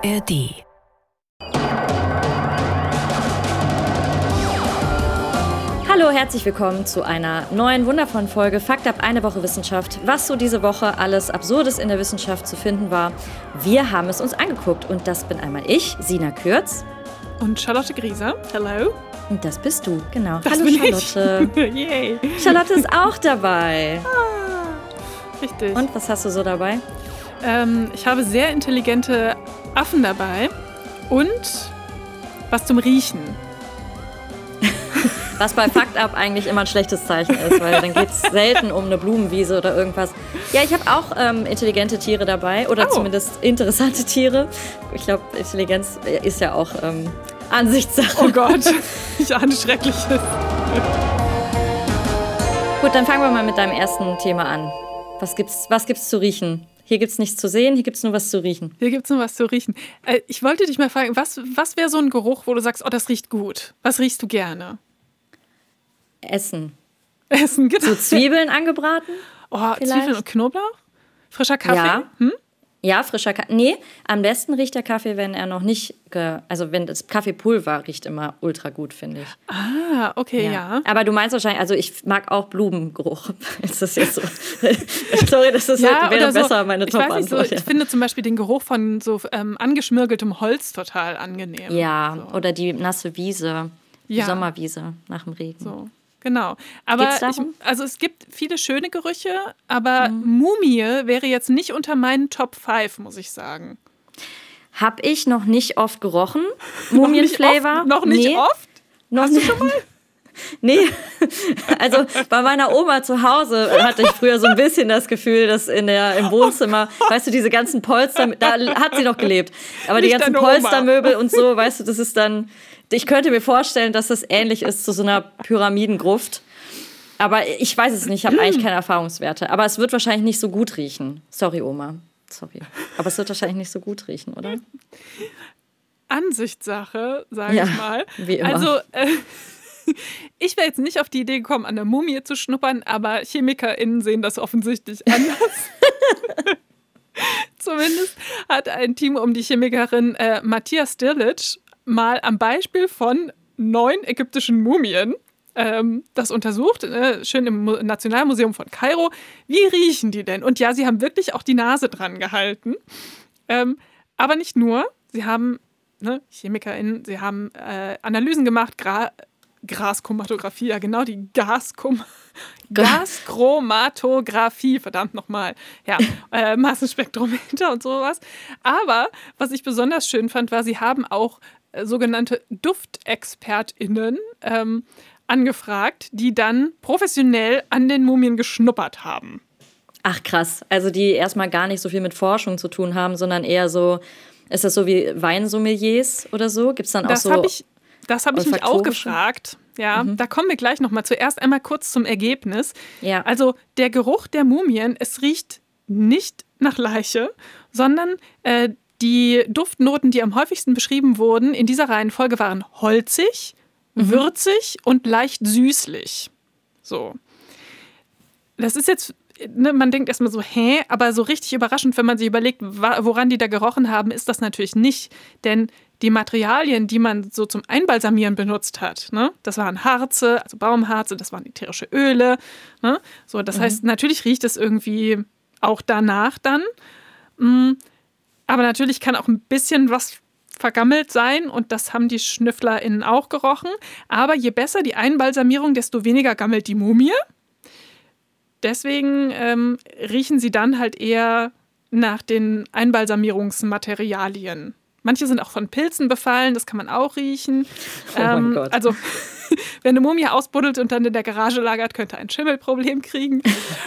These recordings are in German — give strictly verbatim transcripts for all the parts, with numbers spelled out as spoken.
R D. Hallo, herzlich willkommen zu einer neuen, wundervollen Folge Fakt ab, eine Woche Wissenschaft. Was so diese Woche alles Absurdes in der Wissenschaft zu finden war, wir haben es uns angeguckt. Und das bin einmal ich, Sina Kürz. Und Charlotte Grieser. Hello. Und das bist du, genau. Das Hallo, bin Charlotte. Ich. Yay. Charlotte ist auch dabei. Ah, richtig. Und was hast du so dabei? Ähm, ich habe sehr intelligente Affen dabei und was zum Riechen. Was bei Fakt ab eigentlich immer ein schlechtes Zeichen ist, weil dann geht es selten um eine Blumenwiese oder irgendwas. Ja, ich habe auch ähm, intelligente Tiere dabei oder oh. zumindest interessante Tiere. Ich glaube, Intelligenz ist ja auch ähm, Ansichtssache. Oh Gott, ich ahne Schreckliches. Gut, dann fangen wir mal mit deinem ersten Thema an. Was gibt's, was gibt's zu riechen? Hier gibt's nichts zu sehen, hier gibt's nur was zu riechen. Hier gibt's nur was zu riechen. Äh, ich wollte dich mal fragen, was, was wäre so ein Geruch, wo du sagst, oh, das riecht gut? Was riechst du gerne? Essen. Essen, genau. So Zwiebeln angebraten? Oh, vielleicht? Zwiebeln und Knoblauch? Frischer Kaffee? Ja. Hm? Ja, frischer Kaffee. Nee, am besten riecht der Kaffee, wenn er noch nicht, ge- also wenn das Kaffeepulver riecht immer ultra gut, finde ich. Ah, okay, ja. ja. Aber du meinst wahrscheinlich, also ich mag auch Blumengeruch. Ist das jetzt so? Sorry, das ist ja, halt, wäre so, besser meine ich weiß nicht, Top-Antwort. so, ich finde zum Beispiel den Geruch von so ähm, angeschmirgeltem Holz total angenehm. Ja, so. oder die nasse Wiese, die Ja. Sommerwiese nach dem Regen. So. Genau. Aber Geht's ich, darum? also es gibt viele schöne Gerüche, aber Mhm. Mumie wäre jetzt nicht unter meinen Top fünf, muss ich sagen. Hab ich noch nicht oft gerochen. Noch nicht Mumienflavor. oft? Noch nicht nee, oft? Noch Hast nicht. du schon mal? Nee, also bei meiner Oma zu Hause hatte ich früher so ein bisschen das Gefühl, dass in der, im Wohnzimmer, weißt du, diese ganzen Polster, da hat sie noch gelebt, aber die Nicht ganzen deine Oma. Polstermöbel und so, weißt du, das ist dann, ich könnte mir vorstellen, dass das ähnlich ist zu so einer Pyramidengruft, aber ich weiß es nicht, ich habe eigentlich keine Erfahrungswerte, aber es wird wahrscheinlich nicht so gut riechen. Sorry, Oma, sorry, aber es wird wahrscheinlich nicht so gut riechen, oder? Ansichtssache, sage Ja, ich mal. wie immer. Also, äh, ich wäre jetzt nicht auf die Idee gekommen, an der Mumie zu schnuppern, aber ChemikerInnen sehen das offensichtlich anders. Zumindest hat ein Team um die Chemikerin äh, Matthias Stirlitsch mal am Beispiel von neun ägyptischen Mumien ähm, das untersucht, äh, schön im Mu- Nationalmuseum von Kairo. Wie riechen die denn? Und ja, sie haben wirklich auch die Nase dran gehalten. Ähm, aber nicht nur, sie haben, ne, ChemikerInnen, sie haben äh, Analysen gemacht, Gra- Gaschromatographie, ja genau, die Gaschrom- Gaschromatographie, verdammt nochmal, ja, äh, Massenspektrometer und sowas. Aber was ich besonders schön fand, war, sie haben auch äh, sogenannte DuftexpertInnen ähm, angefragt, die dann professionell an den Mumien geschnuppert haben. Ach krass, also die erstmal gar nicht so viel mit Forschung zu tun haben, sondern eher so, ist das so wie Weinsommeliers oder so? Gibt es dann auch Das so habe ich, das hab ich mich auch olfaktorische? gefragt. Ja, da kommen wir gleich nochmal. Zuerst einmal kurz zum Ergebnis. Ja. Also der Geruch der Mumien, es riecht nicht nach Leiche, sondern äh, die Duftnoten, die am häufigsten beschrieben wurden, in dieser Reihenfolge waren holzig, Mhm. würzig und leicht süßlich. So. Das ist jetzt, ne, man denkt erstmal so, hä? Aber so richtig überraschend, wenn man sich überlegt, wa- woran die da gerochen haben, ist das natürlich nicht. Denn die Materialien, die man so zum Einbalsamieren benutzt hat, ne, das waren Harze, also Baumharze, das waren ätherische Öle. Ne, so, das heißt, natürlich riecht es irgendwie auch danach dann. Mm, aber natürlich kann auch ein bisschen was vergammelt sein und das haben die SchnüfflerInnen auch gerochen. Aber je besser die Einbalsamierung, desto weniger gammelt die Mumie. Deswegen ähm, riechen sie dann halt eher nach den Einbalsamierungsmaterialien. Manche sind auch von Pilzen befallen, das kann man auch riechen. Oh mein Gott. Also, wenn eine Mumie ausbuddelt und dann in der Garage lagert, könnte ein Schimmelproblem kriegen.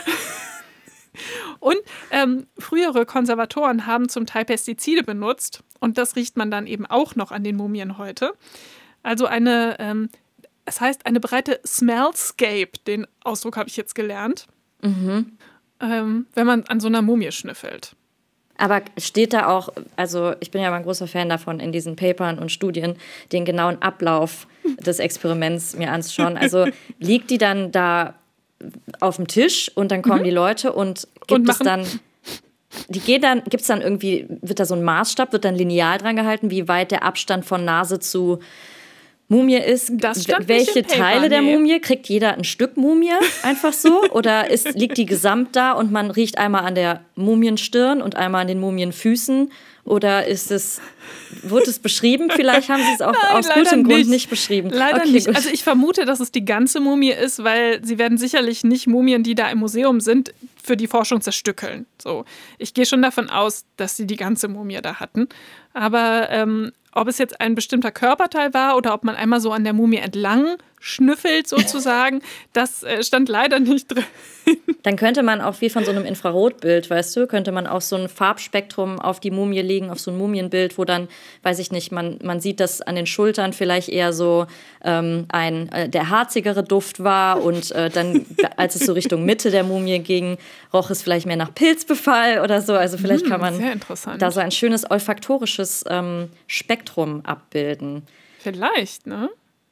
Und ähm, frühere Konservatoren haben zum Teil Pestizide benutzt und das riecht man dann eben auch noch an den Mumien heute. Also eine, ähm, es heißt eine breite Smellscape, den Ausdruck habe ich jetzt gelernt, Mhm. ähm, wenn man an so einer Mumie schnüffelt. Aber steht da auch, also ich bin ja mal ein großer Fan davon, in diesen Papern und Studien den genauen Ablauf des Experiments mir anzuschauen. Also liegt die dann da auf dem Tisch und dann kommen Mhm. die Leute und gibt Und es machen- dann die gehen dann, gibt es dann irgendwie, wird da so ein Maßstab, wird dann lineal dran gehalten, wie weit der Abstand von Nase zu Mumie ist? Das stand Welche nicht im Paper, Teile der nee. Mumie? Kriegt jeder ein Stück Mumie einfach so? Oder ist, liegt die gesamt da und man riecht einmal an der Mumienstirn und einmal an den Mumienfüßen? Oder ist es, wurde es beschrieben? Vielleicht haben sie es auch Nein, aus gutem nicht. Grund nicht beschrieben. Leider okay, nicht. gut. Also ich vermute, dass es die ganze Mumie ist, weil sie werden sicherlich nicht Mumien, die da im Museum sind, für die Forschung zerstückeln. So, ich gehe schon davon aus, dass sie die ganze Mumie da hatten. Aber ähm, ob es jetzt ein bestimmter Körperteil war oder ob man einmal so an der Mumie entlang schnüffelt sozusagen, das äh, stand leider nicht drin. Dann könnte man auch wie von so einem Infrarotbild, weißt du, könnte man auch so ein Farbspektrum auf die Mumie legen, auf so ein Mumienbild, wo dann, weiß ich nicht, man, man sieht, dass an den Schultern vielleicht eher so ähm, ein äh, der harzigere Duft war und äh, dann, als es so Richtung Mitte der Mumie ging, roch es vielleicht mehr nach Pilzbefall oder so. Also vielleicht Hm, kann man sehr interessant. da so ein schönes olfaktorisches ähm, Spektrum abbilden. Vielleicht, ne?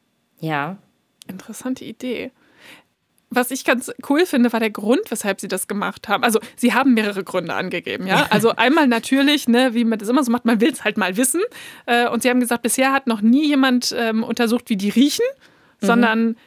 Ja. Interessante Idee. Was ich ganz cool finde, war der Grund, weshalb sie das gemacht haben. Also sie haben mehrere Gründe angegeben, ja. Also einmal natürlich, ne, wie man das immer so macht, man will es halt mal wissen. Äh, und sie haben gesagt, bisher hat noch nie jemand ähm, untersucht, wie die riechen, mhm. sondern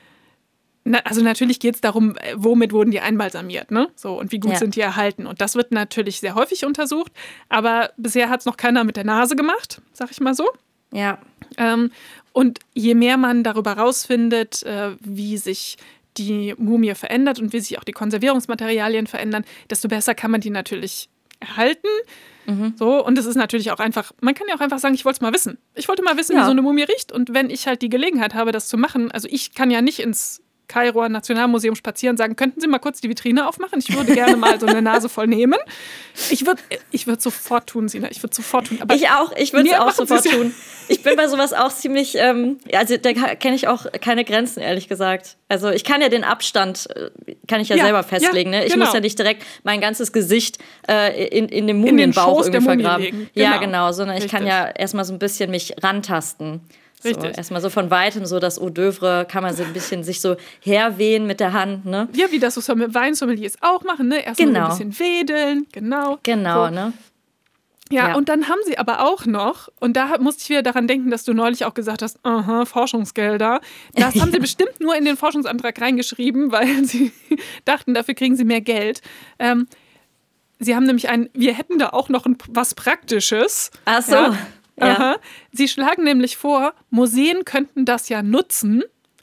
na, also natürlich geht es darum, womit wurden die einbalsamiert, ne? So, und wie gut ja. sind die erhalten. Und das wird natürlich sehr häufig untersucht, aber bisher hat es noch keiner mit der Nase gemacht, sag ich mal so. Ja. Ähm, und je mehr man darüber rausfindet, äh, wie sich die Mumie verändert und wie sich auch die Konservierungsmaterialien verändern, desto besser kann man die natürlich erhalten. Mhm. So, und es ist natürlich auch einfach, man kann ja auch einfach sagen, ich wollte es mal wissen. Ich wollte mal wissen, ja. wie so eine Mumie riecht. Und wenn ich halt die Gelegenheit habe, das zu machen, also ich kann ja nicht ins Kairoer Nationalmuseum spazieren und sagen, könnten Sie mal kurz die Vitrine aufmachen? Ich würde gerne mal so eine Nase voll nehmen. Ich würde ich würd sofort tun, Sina. Ich würde sofort tun. Aber ich auch. Ich würde es auch sofort ja. tun. Ich bin bei sowas auch ziemlich, ähm, also da kenne ich auch keine Grenzen, ehrlich gesagt. Also ich kann ja den Abstand, kann ich ja, ja selber festlegen. Ja, ne? Ich genau. muss ja nicht direkt mein ganzes Gesicht äh, in, in dem Mumienbauch irgendwie vergraben. Genau. Ja, genau. Sondern ich Richtig. kann ja erstmal so ein bisschen mich rantasten. So, erstmal so von Weitem, so das Eau d'oeuvre kann man so ein bisschen sich so herwehen mit der Hand, ne? Ja, wie das so Weinsommeliers auch machen, ne? Erstmal genau. so ein bisschen wedeln, genau. Genau, so. ne? Ja, ja, und dann haben sie aber auch noch, und da musste ich wieder daran denken, dass du neulich auch gesagt hast, aha, Forschungsgelder. Das haben sie bestimmt nur in den Forschungsantrag reingeschrieben, weil sie dachten, dafür kriegen sie mehr Geld. Ähm, sie haben nämlich ein, wir hätten da auch noch ein, was Praktisches. Ach so. Ja. Ja. Aha. Sie schlagen nämlich vor, Museen könnten das ja nutzen,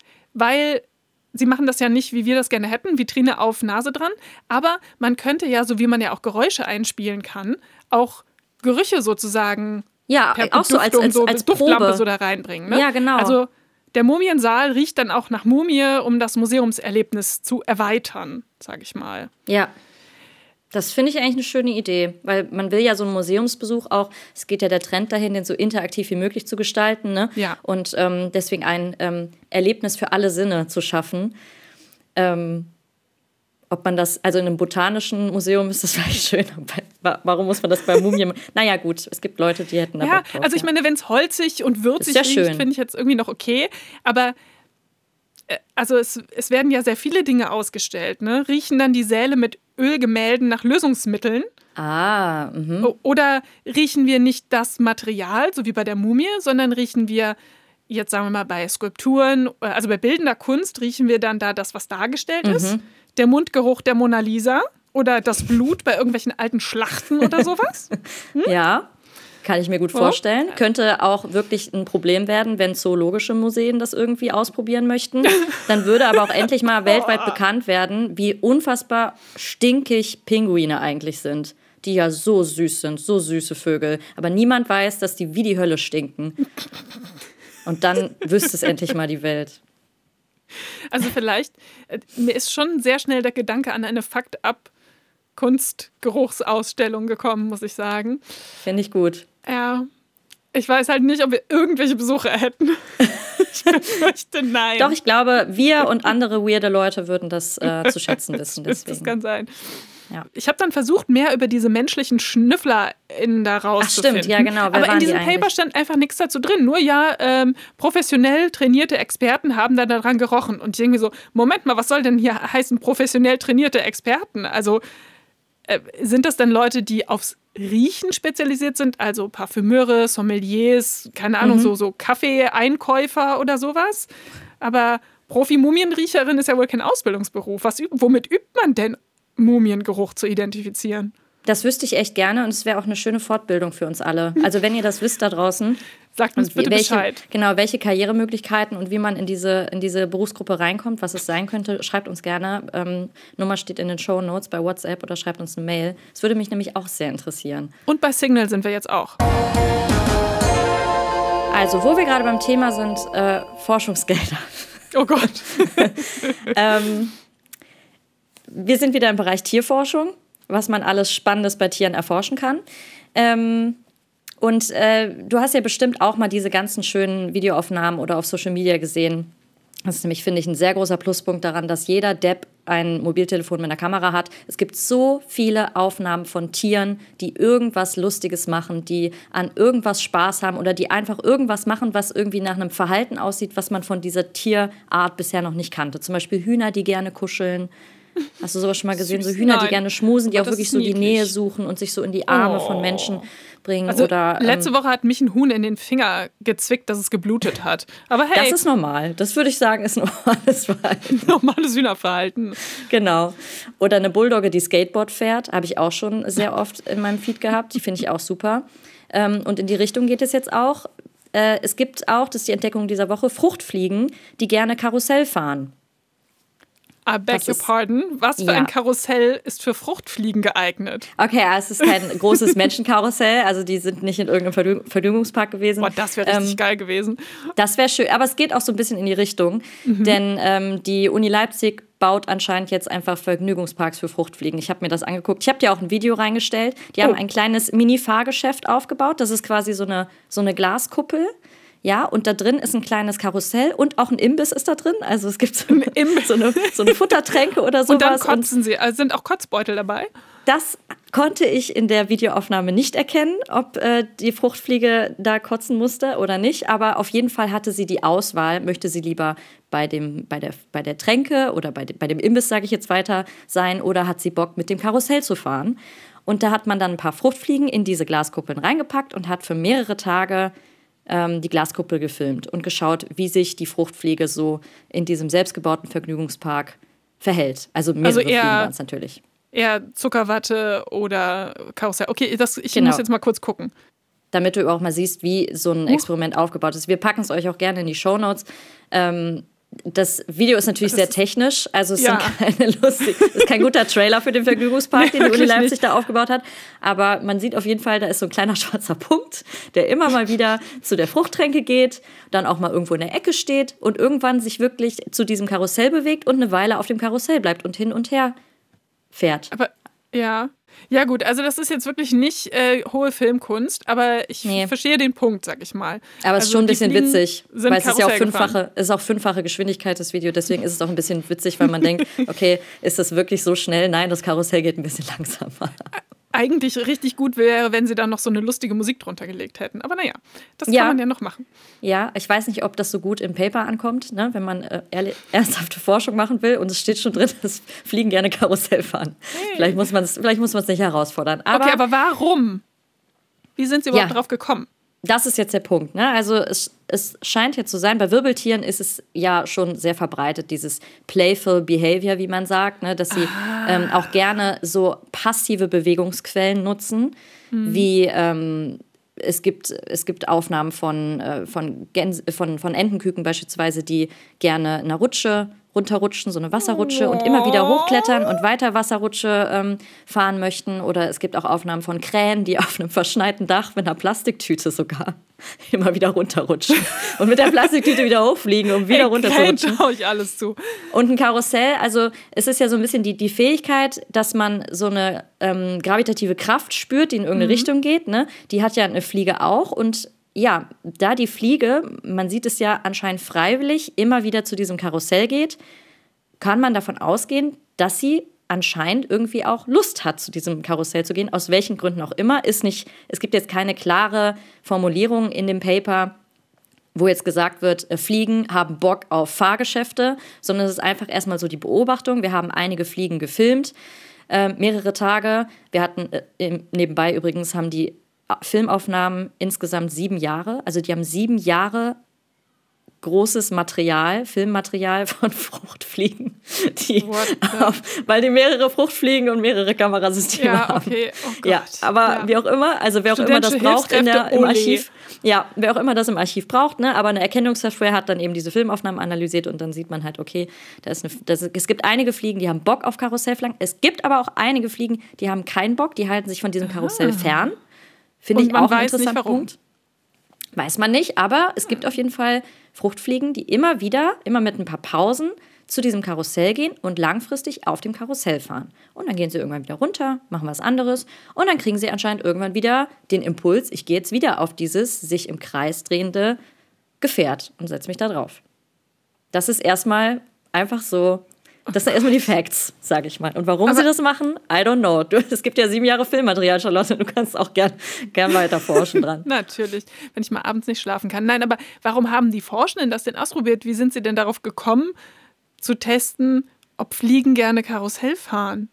weil sie machen das ja nicht, wie wir das gerne hätten, Vitrine auf, Nase dran, aber man könnte ja, so wie man ja auch Geräusche einspielen kann, auch Gerüche sozusagen ja, per auch so als, als, so, als Duftlampe Probe. so da reinbringen. Ne? Ja, genau. Also der Mumiensaal riecht dann auch nach Mumie, um das Museumserlebnis zu erweitern, sage ich mal. Ja. Das finde ich eigentlich eine schöne Idee, weil man will ja so einen Museumsbesuch auch, es geht ja der Trend dahin, den so interaktiv wie möglich zu gestalten, ne? Ja. Und ähm, deswegen ein ähm, Erlebnis für alle Sinne zu schaffen. Ähm, ob man das, also in einem botanischen Museum ist das vielleicht schön, aber warum muss man das bei Mumien? Naja gut, es gibt Leute, die hätten da Ja, Bock drauf, also ich ja. meine, wenn es holzig und würzig ja riecht, finde ich jetzt irgendwie noch okay, aber also es, es werden ja sehr viele Dinge ausgestellt, ne? Riechen dann die Säle mit Ölgemälden nach Lösungsmitteln? Ah, mhm. Oder riechen wir nicht das Material, so wie bei der Mumie, sondern riechen wir, jetzt sagen wir mal bei Skulpturen, also bei bildender Kunst, riechen wir dann da das, was dargestellt Mhm. ist? Der Mundgeruch der Mona Lisa oder das Blut bei irgendwelchen alten Schlachten oder sowas? Hm? Ja. Kann ich mir gut vorstellen. Oh. Könnte auch wirklich ein Problem werden, wenn zoologische Museen das irgendwie ausprobieren möchten. Dann würde aber auch endlich mal weltweit bekannt werden, wie unfassbar stinkig Pinguine eigentlich sind. Die ja so süß sind, so süße Vögel. Aber niemand weiß, dass die wie die Hölle stinken. Und dann wüsste es endlich mal die Welt. Also vielleicht, äh, mir ist schon sehr schnell der Gedanke an eine Fakt-Ab-Kunstgeruchsausstellung gekommen, muss ich sagen. Finde ich gut. Ja, ich weiß halt nicht, ob wir irgendwelche Besucher hätten. Ich befürchte, nein. Doch, ich glaube, wir und andere weirde Leute würden das äh, zu schätzen wissen. Deswegen. Das kann sein. Ja. Ich habe dann versucht, mehr über diese menschlichen SchnüfflerInnen da rauszufinden. Ach stimmt, ja genau. Wer Aber waren in diesem die Paper eigentlich? stand einfach nichts dazu drin. Nur ja, ähm, professionell trainierte Experten haben da daran gerochen. Und ich irgendwie so, Moment mal, was soll denn hier heißen professionell trainierte Experten? Also äh, sind das denn Leute, die aufs Riechen spezialisiert sind, also Parfümeure, Sommeliers, keine Ahnung, mhm. so, so Kaffeeeinkäufer oder sowas? Aber Profi-Mumienriecherin ist ja wohl kein Ausbildungsberuf. Was, womit übt man denn, Mumiengeruch zu identifizieren? Das wüsste ich echt gerne und es wäre auch eine schöne Fortbildung für uns alle. Also wenn ihr das wisst da draußen, sagt uns bitte welche, Bescheid. Genau, welche Karrieremöglichkeiten und wie man in diese, in diese Berufsgruppe reinkommt, was es sein könnte, schreibt uns gerne. Ähm, Nummer steht in den Shownotes bei WhatsApp oder schreibt uns eine Mail. Es würde mich nämlich auch sehr interessieren. Und bei Signal sind wir jetzt auch. Also, wo wir gerade beim Thema sind, äh, Forschungsgelder. Oh Gott. ähm, wir sind wieder im Bereich Tierforschung, was man alles Spannendes bei Tieren erforschen kann. Ähm, und äh, du hast ja bestimmt auch mal diese ganzen schönen Videoaufnahmen oder auf Social Media gesehen. Das ist nämlich, finde ich, ein sehr großer Pluspunkt daran, dass jeder Depp ein Mobiltelefon mit einer Kamera hat. Es gibt so viele Aufnahmen von Tieren, die irgendwas Lustiges machen, die an irgendwas Spaß haben oder die einfach irgendwas machen, was irgendwie nach einem Verhalten aussieht, was man von dieser Tierart bisher noch nicht kannte. Zum Beispiel Hühner, die gerne kuscheln. Hast du sowas schon mal gesehen? So Hühner, Nein. die gerne schmusen, die Aber auch wirklich so die Nähe suchen und sich so in die Arme oh. von Menschen bringen. Also oder, ähm, letzte Woche hat mich ein Huhn in den Finger gezwickt, dass es geblutet hat. Aber hey. Das ist normal. Das würde ich sagen, ist normales Verhalten. Normales Hühnerverhalten. Genau. Oder eine Bulldogge, die Skateboard fährt, habe ich auch schon sehr oft in meinem Feed gehabt. Die finde ich auch super. Ähm, und in die Richtung geht es jetzt auch. Äh, es gibt auch, das ist die Entdeckung dieser Woche, Fruchtfliegen, die gerne Karussell fahren. I beg your pardon. Was für ja. ein Karussell ist für Fruchtfliegen geeignet? Okay, es ist kein großes Menschenkarussell. Also die sind nicht in irgendeinem Vergnügungspark gewesen. Boah, das wäre richtig ähm, geil gewesen. Das wäre schön. Aber es geht auch so ein bisschen in die Richtung. Mhm. Denn ähm, die Uni Leipzig baut anscheinend jetzt einfach Vergnügungsparks für Fruchtfliegen. Ich habe mir das angeguckt. Ich habe dir auch ein Video reingestellt. Die oh. haben ein kleines Mini-Fahrgeschäft aufgebaut. Das ist quasi so eine, so eine Glaskuppel. Ja, und da drin ist ein kleines Karussell und auch ein Imbiss ist da drin. Also es gibt so eine, so eine, so eine Futtertränke oder sowas. Und dann kotzen sie. Also sind auch Kotzbeutel dabei? Das konnte ich in der Videoaufnahme nicht erkennen, ob äh, die Fruchtfliege da kotzen musste oder nicht. Aber auf jeden Fall hatte sie die Auswahl, möchte sie lieber bei, dem, bei, der, bei der Tränke oder bei, de, bei dem Imbiss, sage ich jetzt weiter, sein oder hat sie Bock, mit dem Karussell zu fahren. Und da hat man dann ein paar Fruchtfliegen in diese Glaskuppeln reingepackt und hat für mehrere Tage die Glaskuppel gefilmt und geschaut, wie sich die Fruchtfliege so in diesem selbstgebauten Vergnügungspark verhält. Also mehrere also Fliegen waren es natürlich. Eher Zuckerwatte oder Karussell. Okay, das, ich genau. muss jetzt mal kurz gucken. Damit du auch mal siehst, wie so ein Experiment uh. aufgebaut ist. Wir packen es euch auch gerne in die Shownotes. Ähm, Das Video ist natürlich das sehr technisch, also es ja. sind keine lustig, es ist kein guter Trailer für den Vergnügungspark, nee, den die Uni Leipzig nicht. da aufgebaut hat, aber man sieht auf jeden Fall, da ist so ein kleiner schwarzer Punkt, der immer mal wieder zu der Fruchttränke geht, dann auch mal irgendwo in der Ecke steht und irgendwann sich wirklich zu diesem Karussell bewegt und eine Weile auf dem Karussell bleibt und hin und her fährt. Aber ja, ja gut, also das ist jetzt wirklich nicht äh, hohe Filmkunst, aber ich nee. verstehe den Punkt, sag ich mal. Aber es also ist schon ein bisschen witzig, weil es ist ja auch fünffache, es ist auch fünffache Geschwindigkeit, das Video, deswegen ist es auch ein bisschen witzig, weil man denkt, okay, ist das wirklich so schnell? Nein, das Karussell geht ein bisschen langsamer. Eigentlich richtig gut wäre, wenn sie dann noch so eine lustige Musik drunter gelegt hätten. Aber naja, das ja. kann man ja noch machen. Ja, ich weiß nicht, ob das so gut im Paper ankommt, ne? Wenn man äh, ernsthafte Forschung machen will und es steht schon drin, dass Fliegen gerne Karussell fahren. Hey. Vielleicht muss man es vielleicht muss man es nicht herausfordern. Aber, okay, aber warum? Wie sind sie überhaupt ja. drauf gekommen? Das ist jetzt der Punkt. Ne? Also es, es scheint jetzt zu sein, bei Wirbeltieren ist es ja schon sehr verbreitet, dieses playful behavior, wie man sagt, ne? Dass sie ah. ähm, auch gerne so passive Bewegungsquellen nutzen, hm. wie ähm, es gibt, es gibt Aufnahmen von, äh, von, Gänse, von, von Entenküken beispielsweise, die gerne eine Rutsche runterrutschen, so eine Wasserrutsche, und immer wieder hochklettern und weiter Wasserrutsche ähm, fahren möchten. Oder es gibt auch Aufnahmen von Krähen, die auf einem verschneiten Dach mit einer Plastiktüte sogar immer wieder runterrutschen und mit der Plastiktüte wieder hochfliegen, um wieder hey, runterzurutschen. Krähen traue ich alles zu. Und ein Karussell, also es ist ja so ein bisschen die, die Fähigkeit, dass man so eine ähm, gravitative Kraft spürt, die in irgendeine mhm. Richtung geht. Ne? Die hat ja eine Fliege auch, und ja, da die Fliege, man sieht es ja anscheinend freiwillig, immer wieder zu diesem Karussell geht, kann man davon ausgehen, dass sie anscheinend irgendwie auch Lust hat, zu diesem Karussell zu gehen. Aus welchen Gründen auch immer. Ist nicht, es gibt jetzt keine klare Formulierung in dem Paper, wo jetzt gesagt wird, Fliegen haben Bock auf Fahrgeschäfte, sondern es ist einfach erstmal so die Beobachtung. Wir haben einige Fliegen gefilmt. äh, mehrere Tage. Wir hatten äh, nebenbei übrigens, haben die Filmaufnahmen insgesamt sieben Jahre. Also die haben sieben Jahre großes Material, Filmmaterial von Fruchtfliegen, die auf, weil die mehrere Fruchtfliegen und mehrere Kamerasysteme ja, haben. Okay. Oh Gott. Ja, aber ja. wie auch immer, also wer auch immer das braucht in der, im Archiv, ja, wer auch immer das im Archiv braucht, ne, aber eine Erkennungssoftware hat dann eben diese Filmaufnahmen analysiert und dann sieht man halt, okay, da ist eine, das, es gibt einige Fliegen, die haben Bock auf Karussellfliegen, es gibt aber auch einige Fliegen, die haben keinen Bock, die halten sich von diesem Karussell ah. fern. Finde ich auch einen interessanten Punkt. Weiß man nicht, aber es gibt auf jeden Fall Fruchtfliegen, die immer wieder, immer mit ein paar Pausen zu diesem Karussell gehen und langfristig auf dem Karussell fahren. Und dann gehen sie irgendwann wieder runter, machen was anderes und dann kriegen sie anscheinend irgendwann wieder den Impuls, ich gehe jetzt wieder auf dieses sich im Kreis drehende Gefährt und setze mich da drauf. Das ist erstmal einfach so, das sind erstmal die Facts, sage ich mal. Und warum aber sie das machen, I don't know. Du, es gibt ja sieben Jahre Filmmaterial, Charlotte, du kannst auch gern, gern weiter forschen dran. Natürlich, wenn ich mal abends nicht schlafen kann. Nein, aber warum haben die Forschenden das denn ausprobiert? Wie sind sie denn darauf gekommen, zu testen, ob Fliegen gerne Karussell fahren?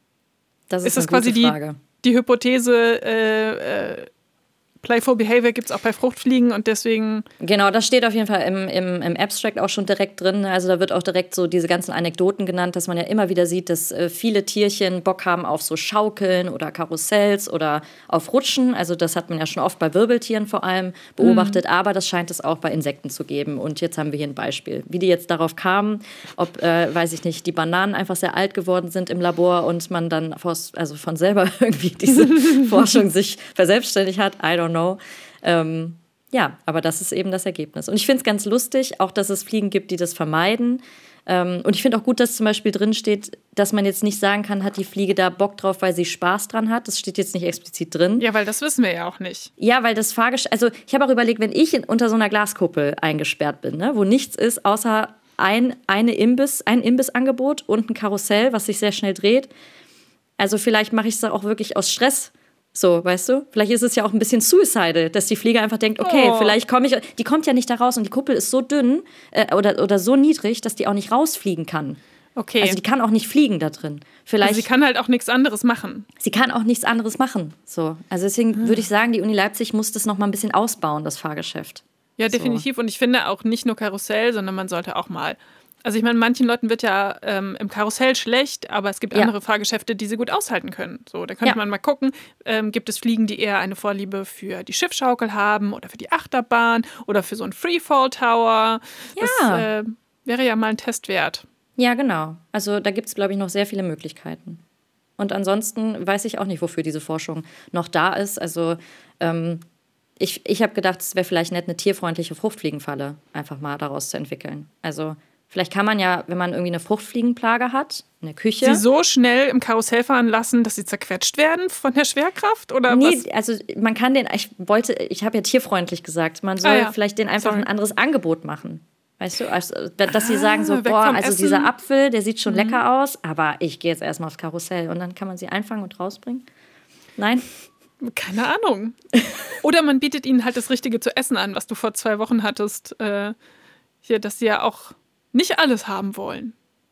Das ist, ist das eine quasi gute Frage. Die, die Hypothese, äh, äh, Playful Behavior gibt es auch bei Fruchtfliegen und deswegen... Genau, das steht auf jeden Fall im, im, im Abstract auch schon direkt drin. Also da wird auch direkt so diese ganzen Anekdoten genannt, dass man ja immer wieder sieht, dass äh, viele Tierchen Bock haben auf so Schaukeln oder Karussells oder auf Rutschen. Also das hat man ja schon oft bei Wirbeltieren vor allem beobachtet, mhm. aber das scheint es auch bei Insekten zu geben. Und jetzt haben wir hier ein Beispiel. Wie die jetzt darauf kamen, ob, äh, weiß ich nicht, die Bananen einfach sehr alt geworden sind im Labor und man dann also von selber irgendwie diese Forschung sich verselbstständigt hat, I don't know. Ähm, ja, aber das ist eben das Ergebnis. Und ich finde es ganz lustig, auch dass es Fliegen gibt, die das vermeiden. Ähm, und ich finde auch gut, dass zum Beispiel drin steht, dass man jetzt nicht sagen kann, hat die Fliege da Bock drauf, weil sie Spaß dran hat. Das steht jetzt nicht explizit drin. Ja, weil das wissen wir ja auch nicht. Ja, weil das Fahrgeschäft, also ich habe auch überlegt, wenn ich in, unter so einer Glaskuppel eingesperrt bin, ne, wo nichts ist, außer ein, eine Imbiss, ein Imbissangebot und ein Karussell, was sich sehr schnell dreht. Also vielleicht mache ich es auch wirklich aus Stress. So, weißt du? Vielleicht ist es ja auch ein bisschen suicidal, dass die Fliege einfach denkt, okay, oh. vielleicht komme ich... Die kommt ja nicht da raus und die Kuppel ist so dünn äh, oder, oder so niedrig, dass die auch nicht rausfliegen kann. Okay. Also die kann auch nicht fliegen da drin. Vielleicht, also sie kann halt auch nichts anderes machen. Sie kann auch nichts anderes machen. So. Also deswegen hm. würde ich sagen, die Uni Leipzig muss das noch mal ein bisschen ausbauen, das Fahrgeschäft. Ja, definitiv. So. Und ich finde auch nicht nur Karussell, sondern man sollte auch mal... Also ich meine, manchen Leuten wird ja ähm, im Karussell schlecht, aber es gibt ja. andere Fahrgeschäfte, die sie gut aushalten können. So, da könnte ja. man mal gucken, ähm, gibt es Fliegen, die eher eine Vorliebe für die Schiffschaukel haben oder für die Achterbahn oder für so einen Freefall-Tower. Ja. Das äh, wäre ja mal ein Test wert. Ja, genau. Also da gibt es, glaube ich, noch sehr viele Möglichkeiten. Und ansonsten weiß ich auch nicht, wofür diese Forschung noch da ist. Also ähm, ich, ich habe gedacht, es wäre vielleicht nett, eine tierfreundliche Fruchtfliegenfalle einfach mal daraus zu entwickeln. Also vielleicht kann man ja, wenn man irgendwie eine Fruchtfliegenplage hat, in der Küche... Sie so schnell im Karussell fahren lassen, dass sie zerquetscht werden von der Schwerkraft? Oder nee, was? Also man kann den... Ich wollte, ich habe ja tierfreundlich gesagt, man soll ah, ja. vielleicht den einfach Sorry. ein anderes Angebot machen. Weißt du, also, dass sie sagen so, boah, also Essen. Dieser Apfel, der sieht schon mhm. lecker aus, aber ich gehe jetzt erstmal aufs Karussell und dann kann man sie einfangen und rausbringen. Nein? Keine Ahnung. Oder man bietet ihnen halt das Richtige zu essen an, was du vor zwei Wochen hattest. Äh, hier, dass sie ja auch nicht alles haben wollen.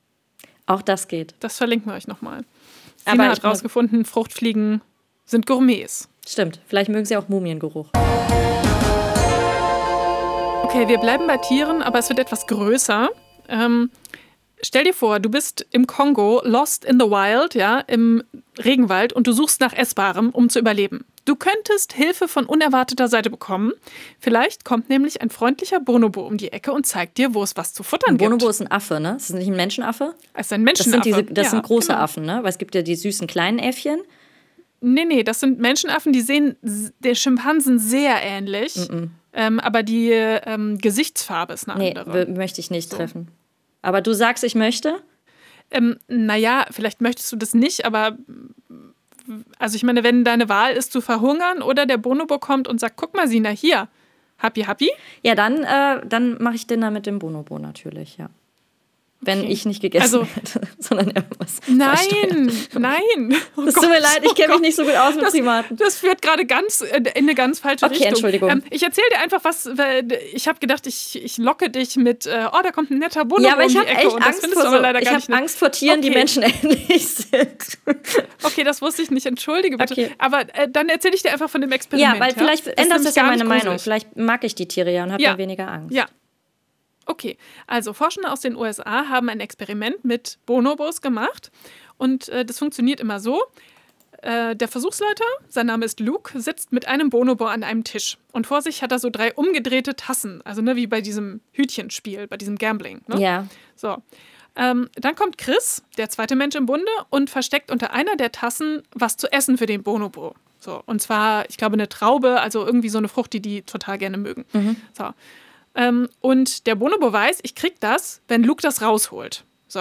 Auch das geht. Das verlinken wir euch nochmal. Sina hat rausgefunden, Fruchtfliegen sind Gourmets. Stimmt, vielleicht mögen sie auch Mumiengeruch. Okay, wir bleiben bei Tieren, aber es wird etwas größer. Ähm, stell dir vor, du bist im Kongo, lost in the wild, ja, im Regenwald und du suchst nach Essbarem, um zu überleben. Du könntest Hilfe von unerwarteter Seite bekommen. Vielleicht kommt nämlich ein freundlicher Bonobo um die Ecke und zeigt dir, wo es was zu futtern ein gibt. Bonobo ist ein Affe, ne? Das ist nicht ein Menschenaffe? Es ist ein Menschenaffe. Das sind, diese, das ja, sind große genau. Affen, ne? Weil es gibt ja die süßen kleinen Äffchen. Nee, nee, das sind Menschenaffen, die sehen der Schimpansen sehr ähnlich. Mm-mm. Ähm, aber die ähm, Gesichtsfarbe ist eine nee, andere. Nee, möchte ich nicht so. treffen. Aber du sagst, ich möchte? Ähm, naja, vielleicht möchtest du das nicht, aber... Also ich meine, wenn deine Wahl ist, zu verhungern oder der Bonobo kommt und sagt, guck mal, Sina, hier, happy, happy? Ja, dann, äh, dann mache ich Dinner mit dem Bonobo natürlich, ja. wenn Okay. ich nicht gegessen Also- hätte, sondern irgendwas. Nein, nein. Oh Es Gott, tut mir leid, ich oh kenne mich Gott. nicht so gut aus mit Das, Primaten. das führt gerade ganz äh, in eine ganz falsche Okay, Richtung. Entschuldigung. Ähm, ich erzähle dir einfach was. weil Ich habe gedacht, ich, ich locke dich mit, äh, oh, da kommt ein netter Bonobo Ja, aber um ich die habe Ecke. echt Und das Angst findest vor, du aber so, leider ich gar hab nicht. ne? Angst vor Tieren, die Okay. menschenähnlich sind. Okay, das wusste ich nicht. Entschuldige bitte. Okay. Aber äh, dann erzähle ich dir einfach von dem Experiment. Ja, weil vielleicht Ist ändert nämlich das ja gar meine nicht Meinung. gruselig. Vielleicht mag ich die Tiere ja und habe Ja. dann weniger Angst. Ja. Okay, also Forschende aus den U S A haben ein Experiment mit Bonobos gemacht und äh, das funktioniert immer so. Äh, der Versuchsleiter, sein Name ist Luke, sitzt mit einem Bonobo an einem Tisch und vor sich hat er so drei umgedrehte Tassen, also ne, wie bei diesem Hütchenspiel, bei diesem Gambling. Ne? Ja. So. Ähm, dann kommt Chris, der zweite Mensch im Bunde, und versteckt unter einer der Tassen was zu essen für den Bonobo. So, und zwar, ich glaube, eine Traube, also irgendwie so eine Frucht, die die total gerne mögen. So. Ähm, und der Bonobo weiß, ich krieg das, wenn Luke das rausholt. So.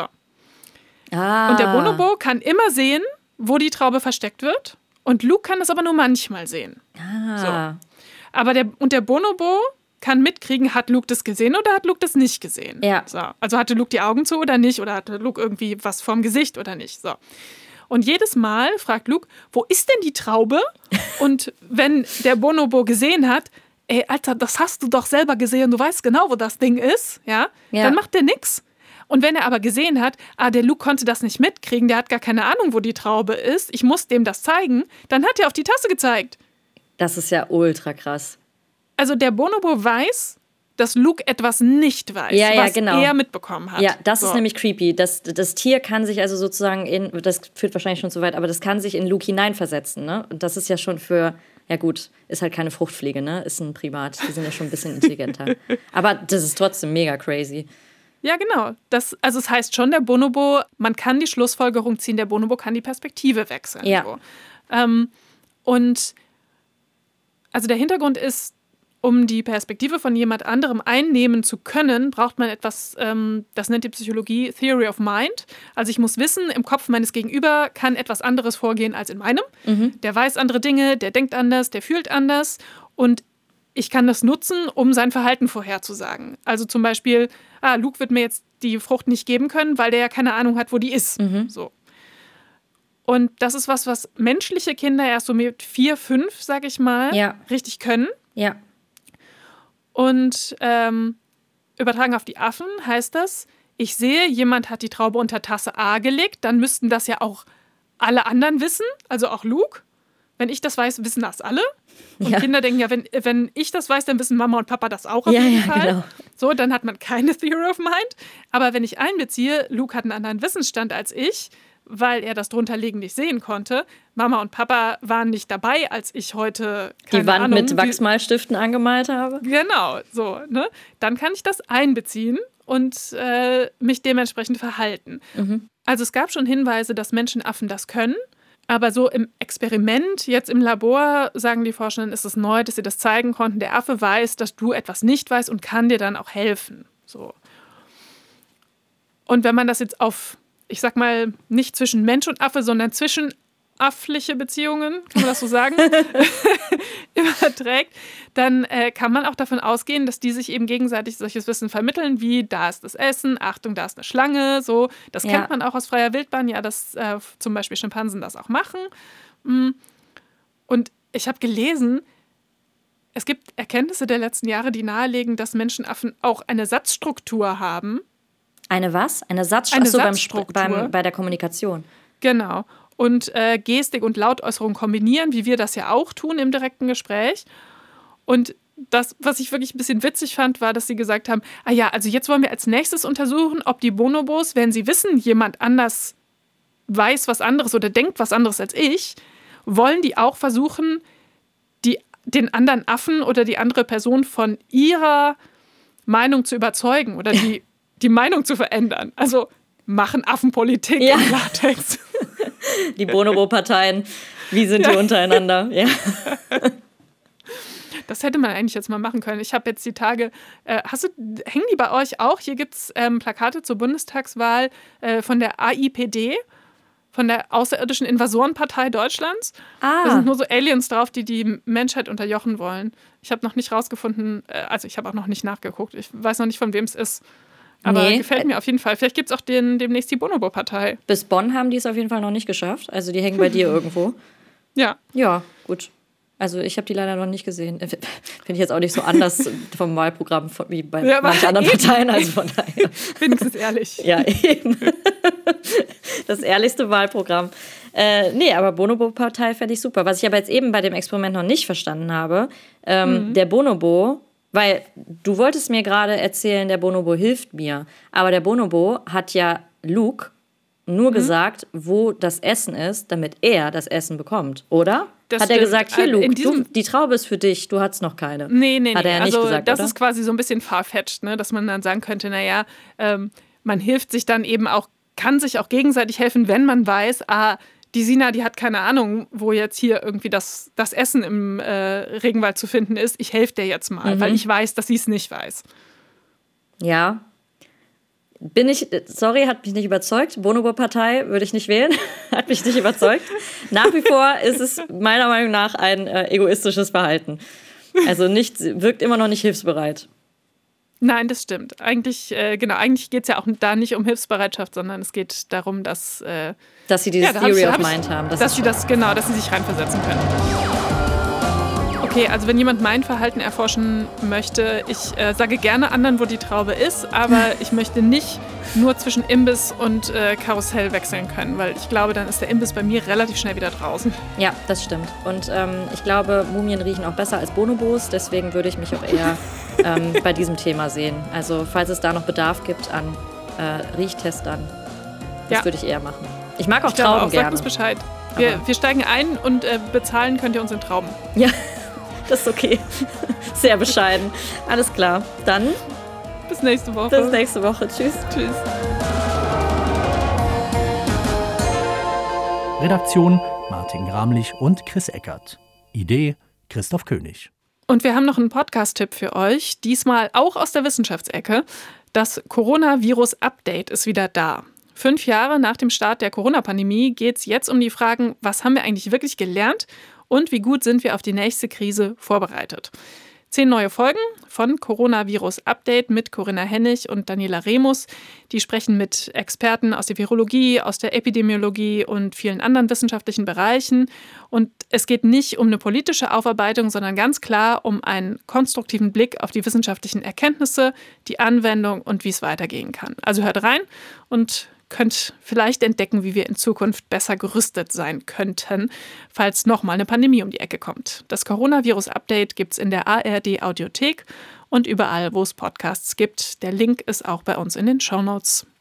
Ah. Und der Bonobo kann immer sehen, wo die Traube versteckt wird. Und Luke kann es aber nur manchmal sehen. Ah. Aber der, und der Bonobo kann mitkriegen, hat Luke das gesehen oder hat Luke das nicht gesehen. Ja. So. Also hatte Luke die Augen zu oder nicht? Oder hatte Luke irgendwie was vorm Gesicht oder nicht? So. Und jedes Mal fragt Luke, wo ist denn die Traube? Und wenn der Bonobo gesehen hat, ey, Alter, das hast du doch selber gesehen, du weißt genau, wo das Ding ist, ja, Ja. dann macht der nix. Und wenn er aber gesehen hat, ah, der Luke konnte das nicht mitkriegen, der hat gar keine Ahnung, wo die Traube ist, ich muss dem das zeigen, dann hat er auf die Tasse gezeigt. Das ist ja ultra krass. Also der Bonobo weiß, dass Luke etwas nicht weiß, Ja, ja, was genau. er mitbekommen hat. Ja, das So. ist nämlich creepy. Das, das Tier kann sich also sozusagen in, das führt wahrscheinlich schon zu weit, aber das kann sich in Luke hineinversetzen, ne? Und das ist ja schon für, ja gut, ist halt keine Fruchtfliege, ne? Ist ein Primat, die sind ja schon ein bisschen intelligenter. Aber das ist trotzdem mega crazy. Ja, genau. Das, also es heißt schon, der Bonobo, man kann die Schlussfolgerung ziehen, der Bonobo kann die Perspektive wechseln. Ja. So. Ähm, und also der Hintergrund ist, um die Perspektive von jemand anderem einnehmen zu können, braucht man etwas, ähm, das nennt die Psychologie Theory of Mind. Also ich muss wissen, im Kopf meines Gegenüber kann etwas anderes vorgehen als in meinem. Der weiß andere Dinge, der denkt anders, der fühlt anders. Und ich kann das nutzen, um sein Verhalten vorherzusagen. Also zum Beispiel, ah, Luke wird mir jetzt die Frucht nicht geben können, weil der ja keine Ahnung hat, wo die ist. So. Und das ist was, was menschliche Kinder erst so mit vier, fünf, sag ich mal, Ja. richtig können. Ja. Und ähm, übertragen auf die Affen heißt das, ich sehe, jemand hat die Traube unter Tasse A gelegt, dann müssten das ja auch alle anderen wissen, also auch Luke. Wenn ich das weiß, wissen das alle. Und Ja. Kinder denken ja, wenn, wenn ich das weiß, dann wissen Mama und Papa das auch auf Ja, jeden ja, Fall. genau. So, dann hat man keine Theory of Mind. Aber wenn ich einbeziehe, Luke hat einen anderen Wissensstand als ich, weil er das drunterliegend nicht sehen konnte. Mama und Papa waren nicht dabei, als ich heute, keine Die Wand Ahnung, mit die- Wachsmalstiften angemalt habe. Genau, so, ne? Dann kann ich das einbeziehen und äh, mich dementsprechend verhalten. Also es gab schon Hinweise, dass Menschenaffen das können, aber so im Experiment, jetzt im Labor, sagen die Forschenden, ist es neu, dass sie das zeigen konnten. Der Affe weiß, dass du etwas nicht weißt und kann dir dann auch helfen. So. Und wenn man das jetzt auf, ich sag mal, nicht zwischen Mensch und Affe, sondern zwischen affliche Beziehungen, kann man das so sagen, überträgt, dann äh, kann man auch davon ausgehen, dass die sich eben gegenseitig solches Wissen vermitteln, wie da ist das Essen, Achtung, da ist eine Schlange, so. Das Ja. kennt man auch aus freier Wildbahn, ja, dass äh, zum Beispiel Schimpansen das auch machen. Mm. Und ich habe gelesen, es gibt Erkenntnisse der letzten Jahre, die nahelegen, dass Menschenaffen auch eine Satzstruktur haben. Eine was? Eine Satz Eine Ach so, beim, Satzstruktur. beim, bei der Kommunikation. Genau. Und äh, Gestik und Lautäußerung kombinieren, wie wir das ja auch tun im direkten Gespräch. Und das, was ich wirklich ein bisschen witzig fand, war, dass sie gesagt haben, ah ja, also jetzt wollen wir als nächstes untersuchen, ob die Bonobos, wenn sie wissen, jemand anders weiß was anderes oder denkt was anderes als ich, wollen die auch versuchen, die, den anderen Affen oder die andere Person von ihrer Meinung zu überzeugen oder die, die Meinung zu verändern. Also machen Affenpolitik Ja. im Klartext. Die Bonobo-Parteien, wie sind die untereinander? Ja. Das hätte man eigentlich jetzt mal machen können. Ich habe jetzt die Tage, äh, hast du, hängen die bei euch auch? Hier gibt es ähm, Plakate zur Bundestagswahl äh, von der A I P D, von der Außerirdischen Invasorenpartei Deutschlands. Da Ah, sind nur so Aliens drauf, die die Menschheit unterjochen wollen. Ich habe noch nicht rausgefunden, äh, also ich habe auch noch nicht nachgeguckt. Ich weiß noch nicht, von wem es ist. Aber Nee. gefällt mir auf jeden Fall. Vielleicht gibt es auch den, demnächst die Bonobo-Partei. Bis Bonn haben die es auf jeden Fall noch nicht geschafft. Also die hängen bei dir irgendwo. Ja. Ja, gut. Also ich habe die leider noch nicht gesehen. Finde ich jetzt auch nicht so anders vom Wahlprogramm von- wie bei Ja, aber manchen anderen eben. Parteien. Also von daher. Wenigstens ehrlich. Ja, eben. Das ehrlichste Wahlprogramm. Äh, nee, aber Bonobo-Partei fände ich super. Was ich aber jetzt eben bei dem Experiment noch nicht verstanden habe, ähm, der Bonobo, weil du wolltest mir gerade erzählen, der Bonobo hilft mir, aber der Bonobo hat ja Luke nur gesagt, wo das Essen ist, damit er das Essen bekommt, oder? Das hat er stimmt. gesagt, hier Also in Luke, diesem- du, die Traube ist für dich, du hattest noch keine. Nee, nee, nee. Hat er ja nicht also gesagt, das oder? ist quasi so ein bisschen farfetched, ne? Dass man dann sagen könnte, naja, ähm, man hilft sich dann eben auch, kann sich auch gegenseitig helfen, wenn man weiß, ah, die Sina, die hat keine Ahnung, wo jetzt hier irgendwie das, das Essen im äh, Regenwald zu finden ist. Ich helfe der jetzt mal, Mhm. weil ich weiß, dass sie es nicht weiß. Ja. Bin ich, sorry, hat mich nicht überzeugt. Bonobo-Partei würde ich nicht wählen. Hat mich nicht überzeugt. Nach wie vor ist es meiner Meinung nach ein äh, egoistisches Verhalten. Also nicht, wirkt immer noch nicht hilfsbereit. Nein, das stimmt. Eigentlich, äh, genau, eigentlich geht es ja auch da nicht um Hilfsbereitschaft, sondern es geht darum, dass, äh, Dass sie dieses ja, da hab ich- Theory of hab ich- Mind haben. Das dass ist sie das, genau, dass sie sich reinversetzen können. Okay, also wenn jemand mein Verhalten erforschen möchte, ich äh, sage gerne anderen, wo die Traube ist, aber ich möchte nicht nur zwischen Imbiss und äh, Karussell wechseln können, weil ich glaube, dann ist der Imbiss bei mir relativ schnell wieder draußen. Ja, das stimmt. Und ähm, ich glaube, Mumien riechen auch besser als Bonobos. Deswegen würde ich mich auch eher ähm, bei diesem Thema sehen. Also falls es da noch Bedarf gibt an äh, Riechtestern, das Ja. würde ich eher machen. Ich mag auch Ich glaube Trauben auch, sagt gerne. uns Bescheid. Wir, Aber- wir steigen ein und äh, bezahlen könnt ihr uns in Trauben. Ja, das ist okay. Sehr bescheiden. Alles klar. Dann Bis nächste Woche. bis nächste Woche. Tschüss. Tschüss. Redaktion Martin Gramlich und Chris Eckert. Idee Christoph König. Und wir haben noch einen Podcast-Tipp für euch, diesmal auch aus der Wissenschaftsecke. Das Coronavirus-Update ist wieder da. Fünf Jahre nach dem Start der Corona-Pandemie geht es jetzt um die Fragen, was haben wir eigentlich wirklich gelernt und wie gut sind wir auf die nächste Krise vorbereitet. Zehn neue Folgen von Coronavirus Update mit Corinna Hennig und Daniela Remus. Die sprechen mit Experten aus der Virologie, aus der Epidemiologie und vielen anderen wissenschaftlichen Bereichen. Und es geht nicht um eine politische Aufarbeitung, sondern ganz klar um einen konstruktiven Blick auf die wissenschaftlichen Erkenntnisse, die Anwendung und wie es weitergehen kann. Also hört rein und könnt vielleicht entdecken, wie wir in Zukunft besser gerüstet sein könnten, falls nochmal eine Pandemie um die Ecke kommt. Das Coronavirus-Update gibt es in der A R D-Audiothek und überall, wo es Podcasts gibt. Der Link ist auch bei uns in den Shownotes.